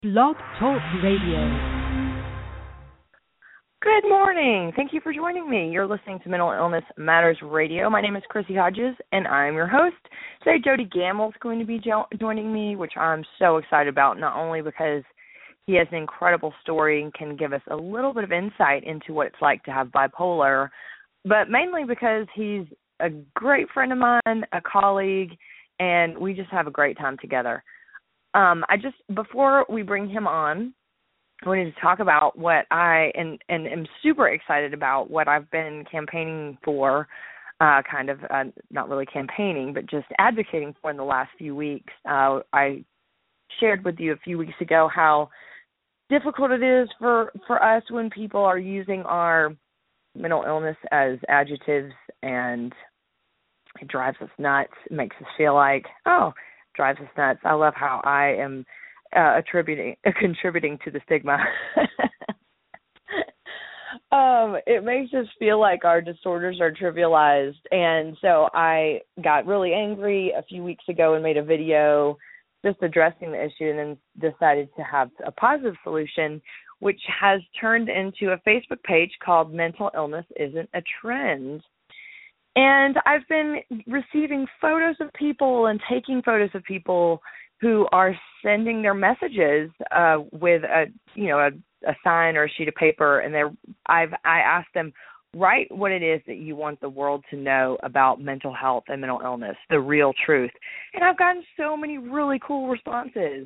Blog Talk Radio. Good morning. Thank you for joining me. You're listening to Mental Illness Matters Radio. My name is Chrissy Hodges, and I'm your host. Today, Jody Gamble is going to be joining me, which I'm so excited about, not only because he has an incredible story and can give us a little bit of insight into what it's like to have bipolar, but mainly because he's a great friend of mine, a colleague, and we just have a great time together. Before we bring him on, I wanted to talk about what I am super excited about, what I've been campaigning for, not really campaigning, but just advocating for in the last few weeks. I shared with you a few weeks ago how difficult it is for us when people are using our mental illness as adjectives, and it drives us nuts. It makes us feel like, drives us nuts. I love how I am contributing to the stigma. It makes us feel like our disorders are trivialized. And so I got really angry a few weeks ago and made a video just addressing the issue, and then decided to have a positive solution, which has turned into a Facebook page called Mental Illness Isn't a Trend. And I've been receiving photos of people and taking photos of people who are sending their messages with a sign or a sheet of paper, and I asked them, write what it is that you want the world to know about mental health and mental illness, the real truth. And I've gotten so many really cool responses,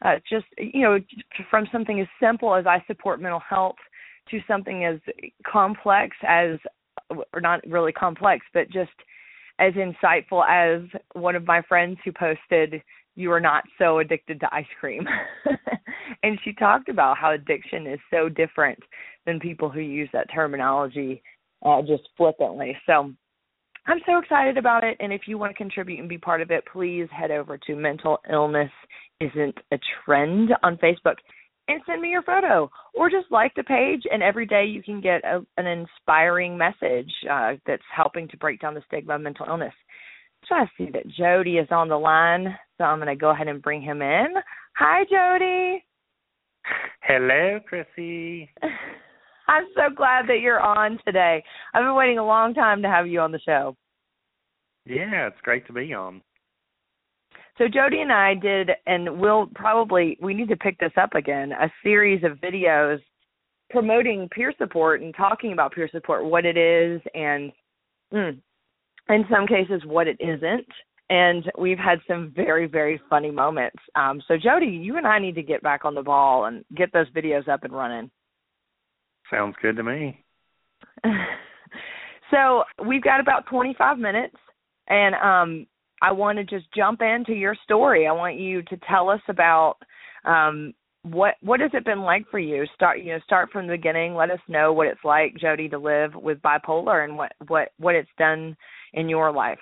from something as simple as I support mental health to something as complex as, or not really complex, but just as insightful as one of my friends who posted, "You are not so addicted to ice cream." And she talked about how addiction is so different than people who use that terminology just flippantly. So I'm so excited about it. And if you want to contribute and be part of it, please head over to Mental Illness Isn't a Trend on Facebook and send me your photo, or just like the page, and every day you can get an inspiring message that's helping to break down the stigma of mental illness. So I see that Jody is on the line, so I'm going to go ahead and bring him in. Hi, Jody. Hello, Chrissy. I'm so glad that you're on today. I've been waiting a long time to have you on the show. Yeah, it's great to be on. So Jody and I did, and we need to pick this up again, a series of videos promoting peer support and talking about peer support, what it is, and in some cases what it isn't. And we've had some very, very funny moments. So Jody, you and I need to get back on the ball and get those videos up and running. Sounds good to me. So we've got about 25 minutes, and I want to just jump into your story. I want you to tell us about what has it been like for you. Start from the beginning. Let us know what it's like, Jody, to live with bipolar, and what it's done in your life.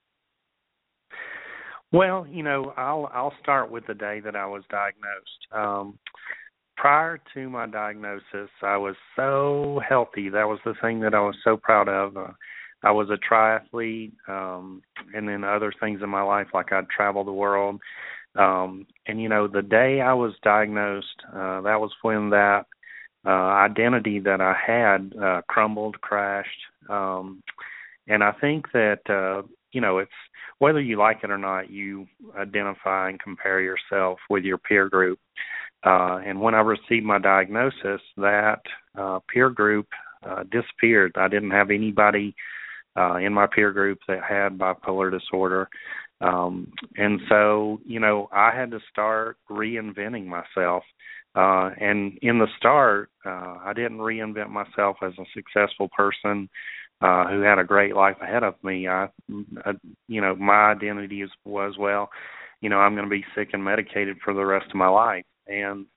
Well, I'll start with the day that I was diagnosed. Prior to my diagnosis, I was so healthy. That was the thing that I was so proud of. I was a triathlete, and then other things in my life, like I'd travel the world. The day I was diagnosed, that was when that identity that I had crumbled, crashed. And I think that, it's whether you like it or not, you identify and compare yourself with your peer group. And when I received my diagnosis, that peer group disappeared. I didn't have anybody in my peer group that had bipolar disorder. And so, I had to start reinventing myself. And in the start, I didn't reinvent myself as a successful person who had a great life ahead of me. My identity was, I'm going to be sick and medicated for the rest of my life. And,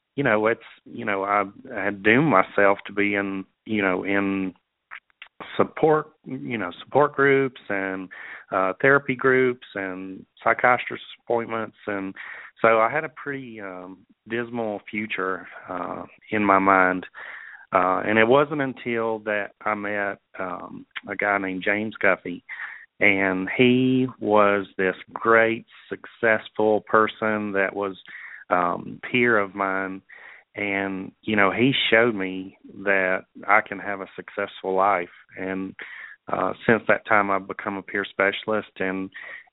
I had doomed myself to be in support groups and therapy groups and psychiatrist appointments. And so I had a pretty dismal future in my mind. And it wasn't until that I met a guy named James Guffey, and he was this great, successful person that was peer of mine, and he showed me that I can have a successful life. And since that time, I've become a peer specialist, and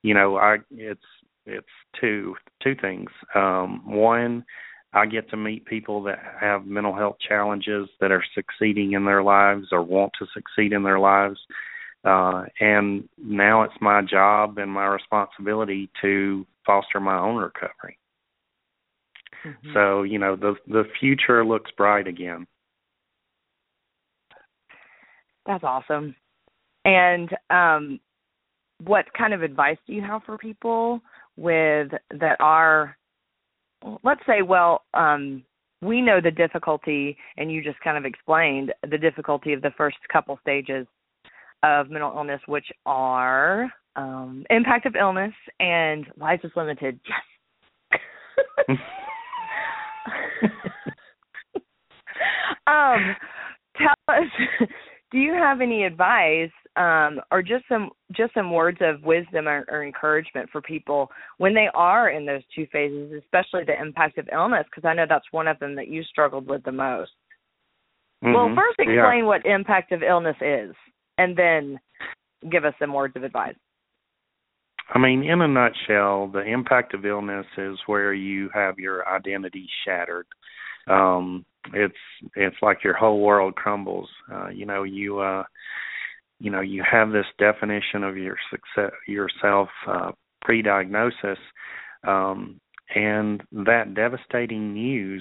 it's two things. One, I get to meet people that have mental health challenges that are succeeding in their lives or want to succeed in their lives. And now it's my job and my responsibility to foster my own recovery. Mm-hmm. So, the future looks bright again. That's awesome. And what kind of advice do you have for people that are, let's say, we know the difficulty, and you just kind of explained the difficulty of the first couple stages of mental illness, which are impact of illness and life is limited. Yes. Tell us, do you have any advice or just some words of wisdom or encouragement for people when they are in those two phases, especially the impact of illness, because I know that's one of them that you struggled with the most? Mm-hmm. Well, first explain what impact of illness is, and then give us some words of advice. I mean, in a nutshell, the impact of illness is where you have your identity shattered. It's like your whole world crumbles. You have this definition of your success, yourself pre-diagnosis, and that devastating news,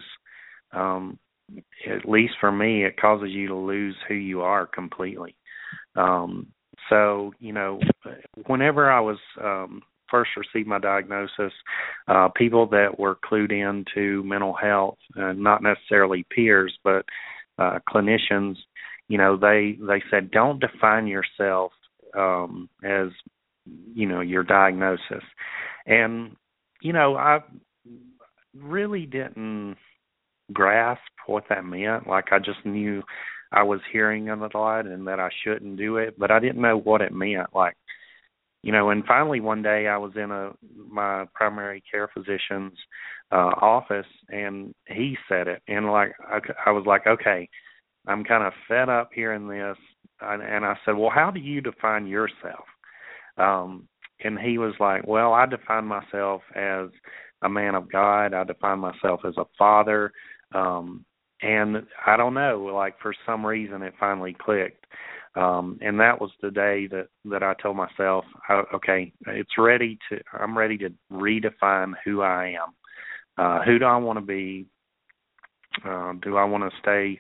at least for me, it causes you to lose who you are completely. So, whenever I was first received my diagnosis, people that were clued into mental health, not necessarily peers, but clinicians, they said, don't define yourself as, your diagnosis. And, I really didn't grasp what that meant. Like, I just knew I was hearing it a lot and that I shouldn't do it, but I didn't know what it meant. Like, and finally one day I was in my primary care physician's office, and he said it, and I was like, okay, I'm kind of fed up hearing this, and I said, well, how do you define yourself? And he was like, well, I define myself as a man of God. I define myself as a father. And I don't know, for some reason it finally clicked. And that was the day that I told myself, okay, I'm ready to redefine who I am. Who do I want to be? Do I want to stay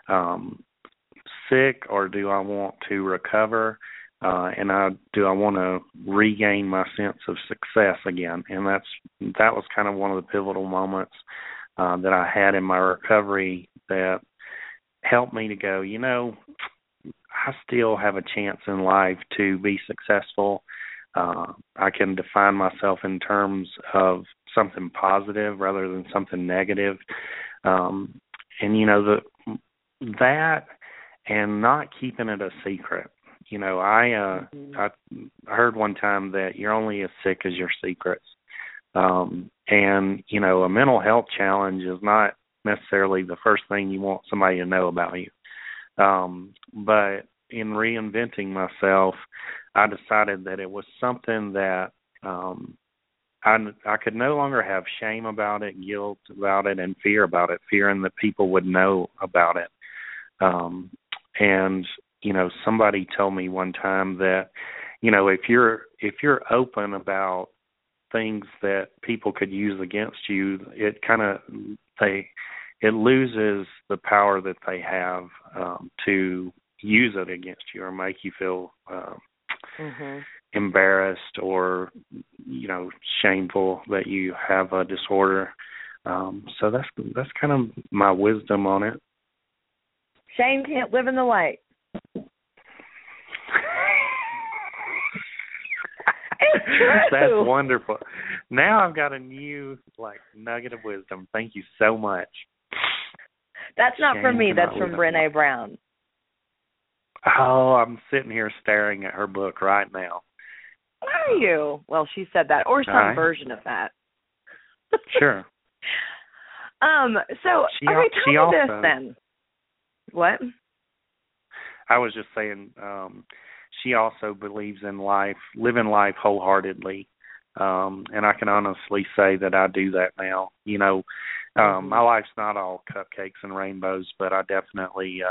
sick, or do I want to recover? And do I want to regain my sense of success again? And that was kind of one of the pivotal moments that I had in my recovery that helped me to go, I still have a chance in life to be successful. I can define myself in terms of something positive rather than something negative. And, that and not keeping it a secret. I heard one time that you're only as sick as your secrets. And, a mental health challenge is not necessarily the first thing you want somebody to know about you. But in reinventing myself, I decided that it was something that I could no longer have shame about it, guilt about it, and fear about it, fearing that people would know about it. And, somebody told me one time that, if you're open about things that people could use against you, it loses the power that they have to use it against you or make you feel embarrassed or shameful that you have a disorder. So that's kind of my wisdom on it. Shame can't live in the light. It's true. That's wonderful. Now I've got a new nugget of wisdom. Thank you so much. That's not from me. That's from Brené Brown. Oh, I'm sitting here staring at her book right now. Are you? Well, she said that, or some version of that. Sure. So tell me this then. What? I was just saying, she also believes in life, living life wholeheartedly. And I can honestly say that I do that now. My life's not all cupcakes and rainbows, but I definitely,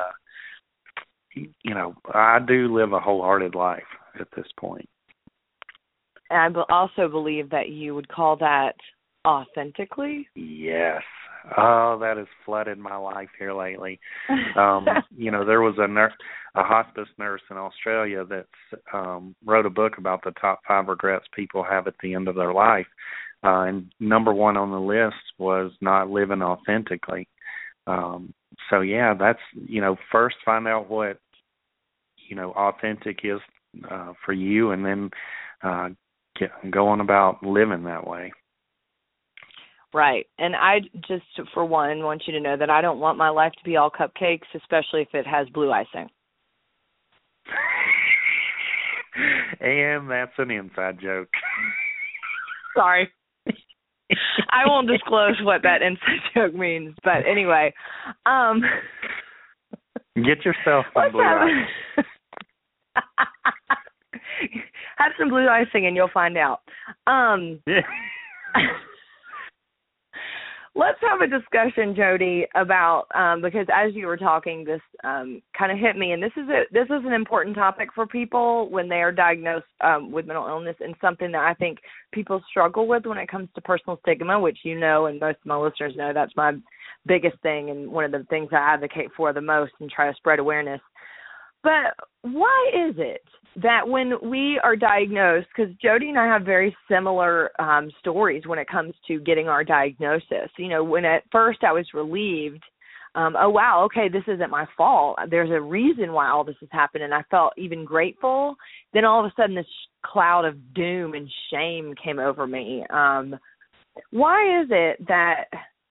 I do live a wholehearted life at this point. And I also believe that you would call that authentically. Yes. Oh, that has flooded my life here lately. There was a hospice nurse in Australia that wrote a book about the top 5 regrets people have at the end of their life. And number 1 on the list was not living authentically. That's, first find out what, authentic is for you, and then go on about living that way. Right. And I just, for one, want you to know that I don't want my life to be all cupcakes, especially if it has blue icing. And that's an inside joke. Sorry. I won't disclose what that inside joke means, but anyway. Get yourself some blue icing. Have some blue icing and you'll find out. Yeah. Let's have a discussion, Jody, about because as you were talking, this kind of hit me, and this is an important topic for people when they are diagnosed with mental illness, and something that I think people struggle with when it comes to personal stigma, which and most of my listeners know that's my biggest thing and one of the things I advocate for the most and try to spread awareness. But why is it that when we are diagnosed, because Jody and I have very similar stories when it comes to getting our diagnosis. When at first I was relieved, oh, wow, okay, this isn't my fault. There's a reason why all this has happened, and I felt even grateful. Then all of a sudden this cloud of doom and shame came over me. Why is it that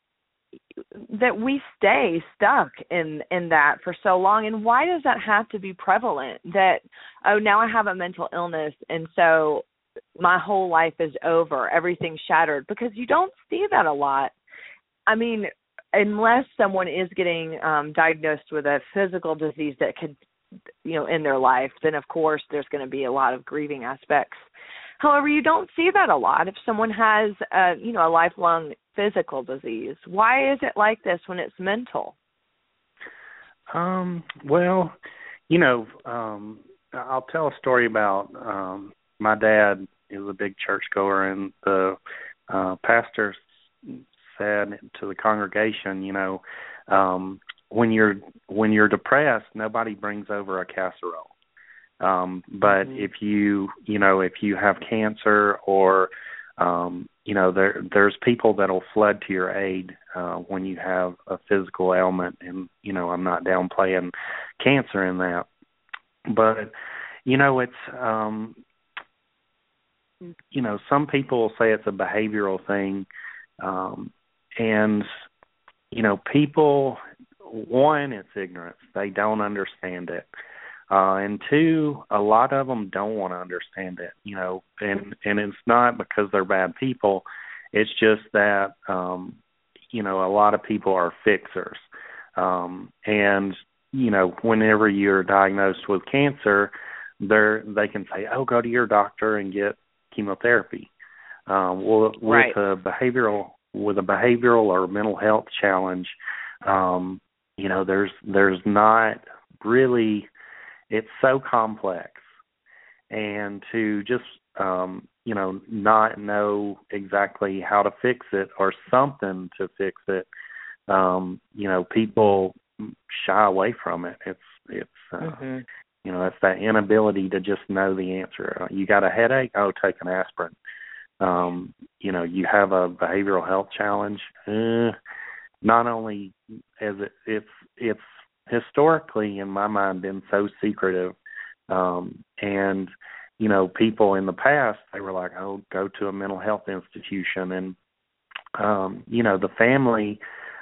we stay stuck in that for so long, and why does that have to be prevalent that, oh, now I have a mental illness and so my whole life is over, everything's shattered? Because you don't see that a lot. I mean, unless someone is getting diagnosed with a physical disease that could, end their life, then of course there's going to be a lot of grieving aspects. However, you don't see that a lot if someone has a lifelong physical disease. Why is it like this when it's mental? Well, I'll tell a story about my dad is a big churchgoer, and the pastor said to the congregation, when you're depressed, nobody brings over a casserole. But if you have cancer or, there's people that'll flood to your aid when you have a physical ailment. And, I'm not downplaying cancer in that. But, it's, some people say it's a behavioral thing. And, people, one, it's ignorance. They don't understand it. And 2, a lot of them don't want to understand it, and it's not because they're bad people. It's just that, a lot of people are fixers. And, whenever you're diagnosed with cancer, they can say, oh, go to your doctor and get chemotherapy. Well, right. with a behavioral or mental health challenge, there's not really. It's so complex, and to just, not know exactly how to fix it or something to fix it, people shy away from it. It's that inability to just know the answer. You got a headache? Oh, take an aspirin. You have a behavioral health challenge. Not only as it's historically, in my mind, been so secretive. And, people in the past, they were like, oh, go to a mental health institution. And, the family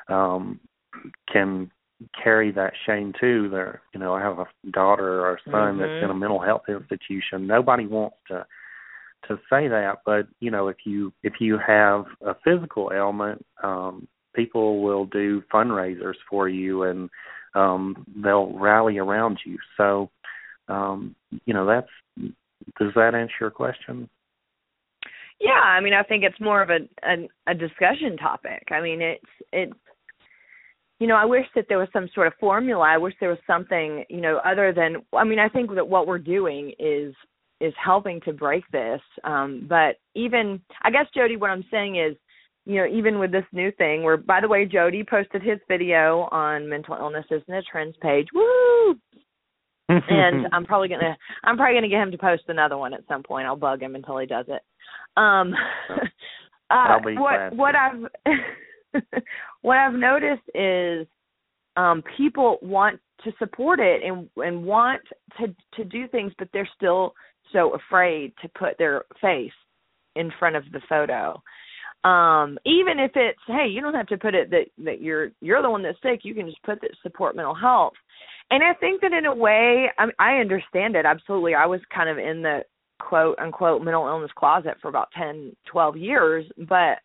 can carry that shame too. I have a daughter or a son that's in a mental health institution. Nobody wants to say that, but, if you have a physical ailment, people will do fundraisers for you, and they'll rally around you. So, does that answer your question? Yeah, I mean, I think it's more of a discussion topic. I mean, it's I wish that there was some sort of formula. I wish there was something, other than, I mean, I think that what we're doing is helping to break this. But even, I guess, Jody, what I'm saying is, even with this new thing, where, by the way, Jody posted his video on mental illnesses in the trends page. Woo! And I'm probably gonna get him to post another one at some point. I'll bug him until he does it. I'll be glad. What I've noticed is people want to support it and want to do things, but they're still so afraid to put their face in front of the photo. Even if it's, hey, you don't have to put it that you're the one that's sick. You can just put that support mental health. And I think that in a way, I understand it absolutely. I was kind of in the quote unquote mental illness closet for about 10, 12 years, but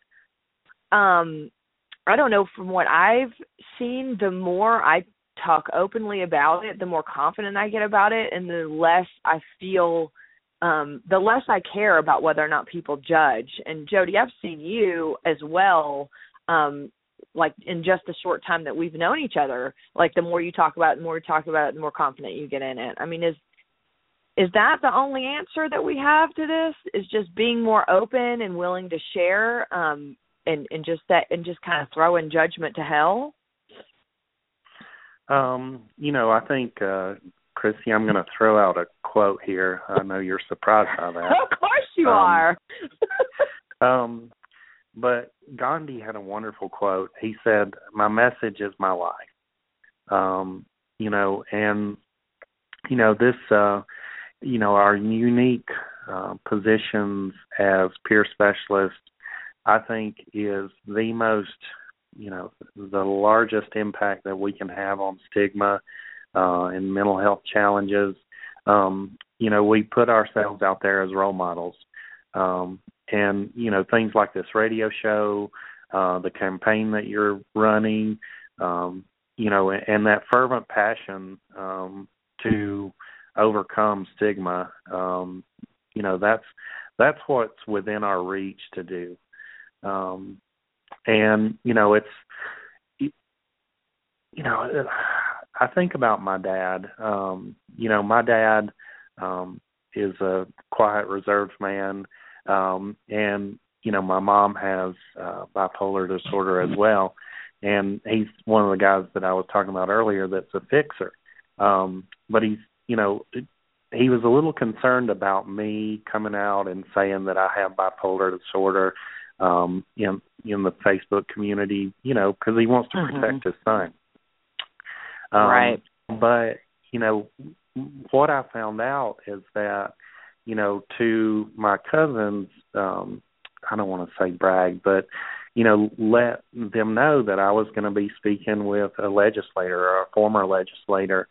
I don't know, from what I've seen, the more I talk openly about it, the more confident I get about it, and the less I feel, the less I care about whether or not people judge. And Jody, I've seen you as well, like in just the short time that we've known each other, like the more you talk about it, the more confident you get in it. I mean, is that the only answer that we have to this? Is just being more open and willing to share, and just kind of throwing judgment to hell? I think, Chrissy, I'm going to throw out a quote here. I know you're surprised by that. Of course you are. But Gandhi had a wonderful quote. He said, "My message is my life." Our unique positions as peer specialists, I think, is the most, the largest impact that we can have on stigma and mental health challenges. We put ourselves out there as role models. And, things like this radio show, the campaign that you're running, and that fervent passion to overcome stigma, that's what's within our reach to do. I think about my dad. My dad is a quiet, reserved man, and my mom has bipolar disorder as well, and he's one of the guys that I was talking about earlier that's a fixer. But he's, he was a little concerned about me coming out and saying that I have bipolar disorder in the Facebook community, because he wants to protect his son. Right. But, what I found out is that, to my cousins, I don't want to say brag, but, let them know that I was going to be speaking with a legislator or a former legislator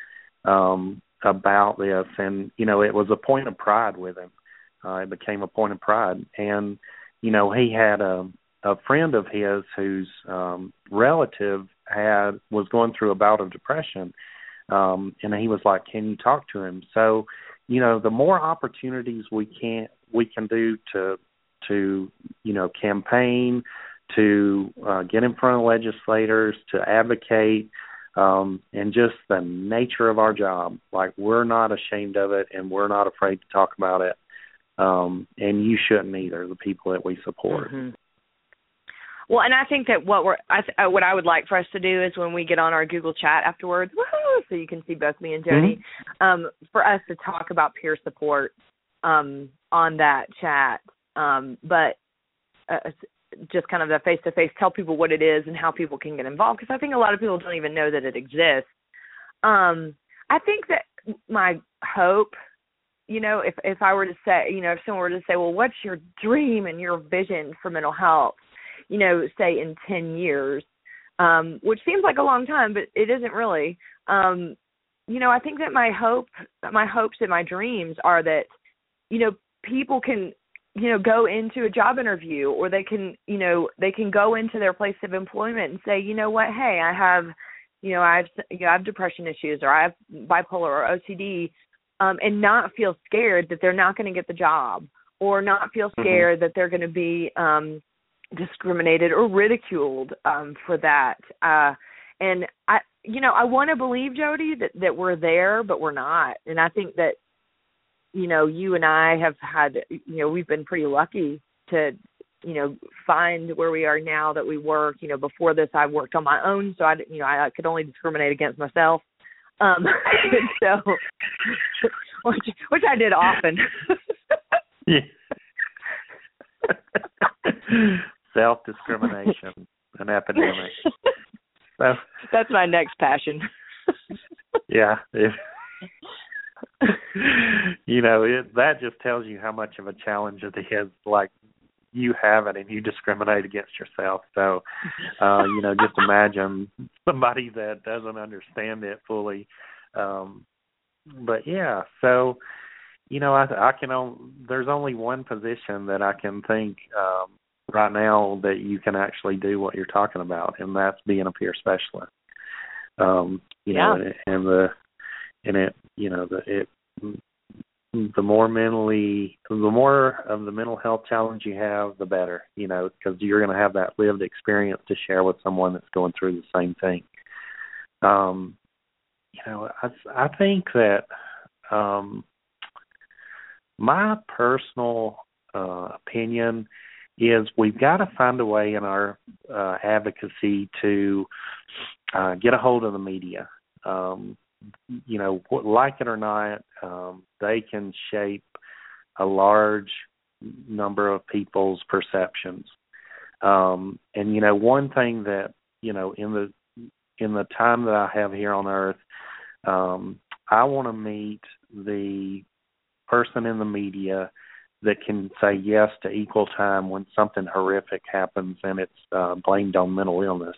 about this. And, it was a point of pride with him. It became a point of pride. And, he had a friend of his whose relative was going through a bout of depression, and he was like, "Can you talk to him?" So, the more opportunities we can do to campaign, to get in front of legislators, to advocate, and just the nature of our job, like, we're not ashamed of it, and we're not afraid to talk about it, and you shouldn't either, the people that we support. Mm-hmm. Well, and I think that what I would like for us to do is when we get on our Google chat afterwards, woohoo, so you can see both me and Jody, for us to talk about peer support on that chat, but just kind of the face-to-face, tell people what it is and how people can get involved, because I think a lot of people don't even know that it exists. I think that my hope, if I were to say, if someone were to say, well, what's your dream and your vision for mental health, say in 10 years, which seems like a long time, but it isn't really. I think that my hopes and my dreams are that, people can go into a job interview, or they can go into their place of employment and say, you know what, hey, I have depression issues, or I have bipolar or OCD, and not feel scared that they're not going to get the job, or not feel scared that they're going to be discriminated or ridiculed for that. And I want to believe, Jody, that we're there, but we're not. And I think that, you and I have had, we've been pretty lucky to, find where we are now that we work. Before this, I worked on my own, so I could only discriminate against myself. So, which I did often. Yeah. Self-discrimination, an epidemic. That's my next passion. Yeah. That just tells you how much of a challenge it is. Like, you have it and you discriminate against yourself. So, just imagine somebody that doesn't understand it fully. But yeah, so, I can. There's only one position that I can think right now that you can actually do what you're talking about, and that's being a peer specialist. The more of the mental health challenge you have, the better, because you're going to have that lived experience to share with someone that's going through the same thing. I think that my personal opinion is we've got to find a way in our advocacy to get a hold of the media. Like it or not, they can shape a large number of people's perceptions. One thing that, in the time that I have here on Earth, I want to meet the person in the media that can say yes to equal time when something horrific happens and it's blamed on mental illness.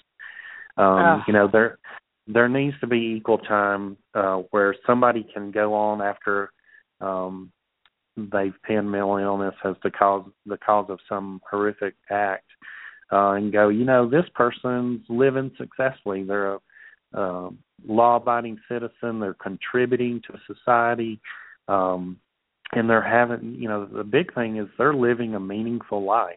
There needs to be equal time where somebody can go on after they've pinned mental illness as the cause of some horrific act, and go, this person's living successfully. They're a law-abiding citizen. They're contributing to society, and they're having, the big thing is they're living a meaningful life.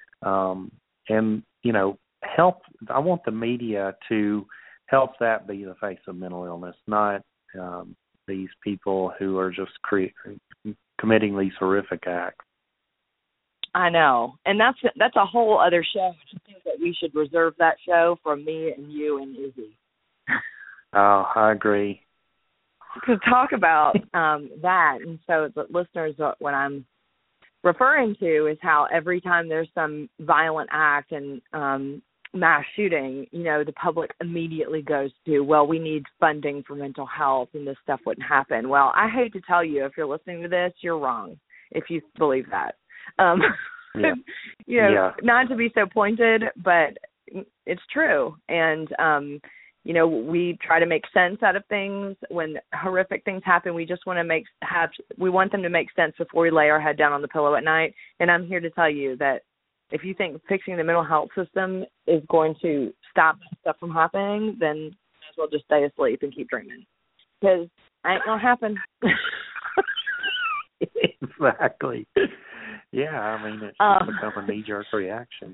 Help. I want the media to help that be the face of mental illness, not these people who are just committing these horrific acts. I know, and that's a whole other show. I think that we should reserve that show from me and you and Izzy. Oh, I agree. To talk about that, and so the listeners, what I'm referring to is how every time there's some violent act and mass shooting, the public immediately goes to, well, we need funding for mental health and this stuff wouldn't happen. Well, I hate to tell you, if you're listening to this, you're wrong if you believe that. Not to be so pointed, but it's true. And, we try to make sense out of things. When horrific things happen, we just want to we want them to make sense before we lay our head down on the pillow at night. And I'm here to tell you that if you think fixing the mental health system is going to stop stuff from happening, then you might as well just stay asleep and keep dreaming, because it ain't going to happen. Exactly. Yeah, it's just become a knee-jerk reaction.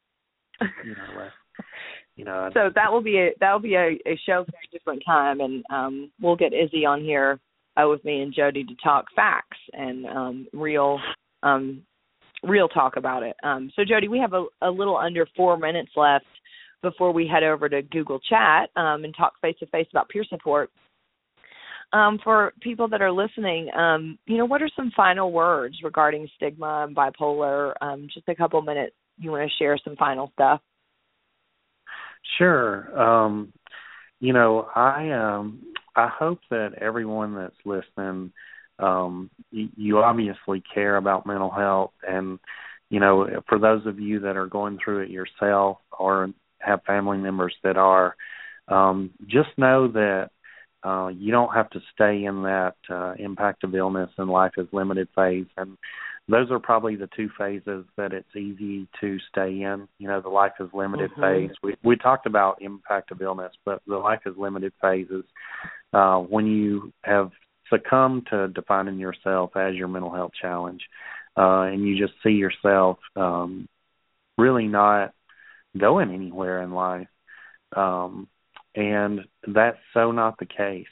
So that will be a show for a different time, and we'll get Izzy on here with me and Jody to talk facts and real talk about it. So, Jody, we have a little under 4 minutes left before we head over to Google Chat and talk face-to-face about peer support. For people that are listening, what are some final words regarding stigma and bipolar? Just a couple minutes. You want to share some final stuff? Sure. I hope that everyone that's listening, you obviously care about mental health, and for those of you that are going through it yourself or have family members that are, just know that you don't have to stay in that impact of illness and life is limited phase, and those are probably the two phases that it's easy to stay in. The life is limited phase. We talked about impact of illness, but the life is limited phase is when you have succumbed to defining yourself as your mental health challenge, and you just see yourself really not going anywhere in life. And that's so not the case.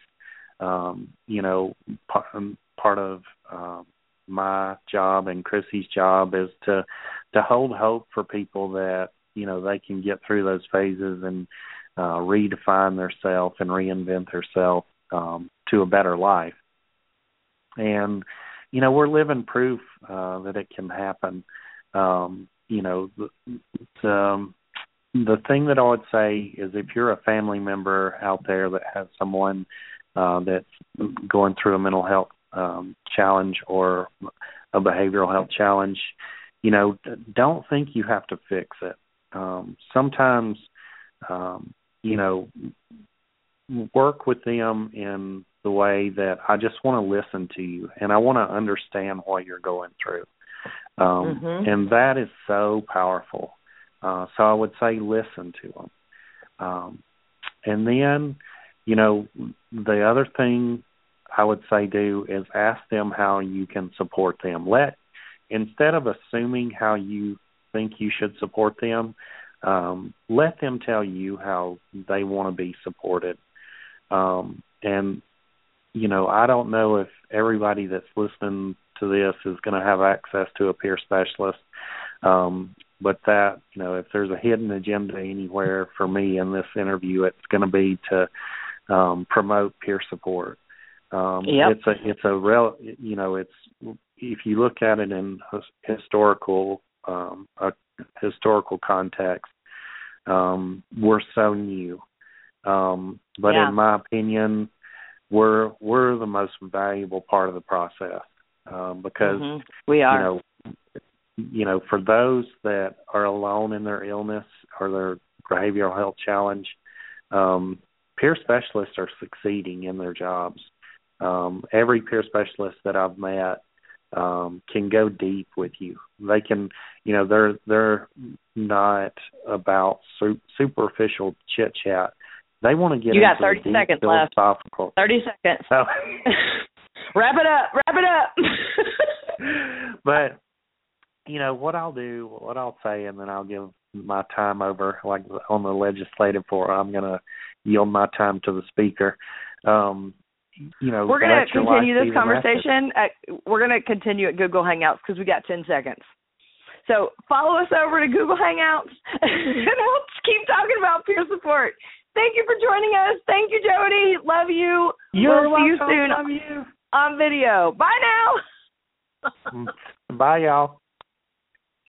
Part of my job and Chrissy's job is to hold hope for people that, they can get through those phases and redefine theirself and reinvent theirself to a better life. And, we're living proof that it can happen. The thing that I would say is if you're a family member out there that has someone that's going through a mental health challenge or a behavioral health challenge, don't think you have to fix it. Sometimes, work with them in the way that I just want to listen to you and I want to understand what you're going through. And that is so powerful. So I would say listen to them. And then, the other thing I would say do is ask them how you can support them. Instead of assuming how you think you should support them, let them tell you how they want to be supported. And, I don't know if everybody that's listening to this is going to have access to a peer specialist. But that, if there's a hidden agenda anywhere for me in this interview, it's going to be to promote peer support. It's a real, it's, if you look at it in historical context, we're so new. But in my opinion, we're the most valuable part of the process because we are. For those that are alone in their illness or their behavioral health challenge, peer specialists are succeeding in their jobs. Every peer specialist that I've met can go deep with you. They can, they're not about superficial chit chat. They want to get into 30 deep seconds philosophical. Left. 30 seconds. So, Wrap it up. But what I'll say, and then I'll give my time over, like on the legislative floor, I'm going to yield my time to the speaker. We're going to continue this conversation. We're going to continue at Google Hangouts because we got 10 seconds. So follow us over to Google Hangouts, and we'll keep talking about peer support. Thank you for joining us. Thank you, Jody. Love you. We'll see you welcome. soon Love you. on video. Bye now. Bye, y'all.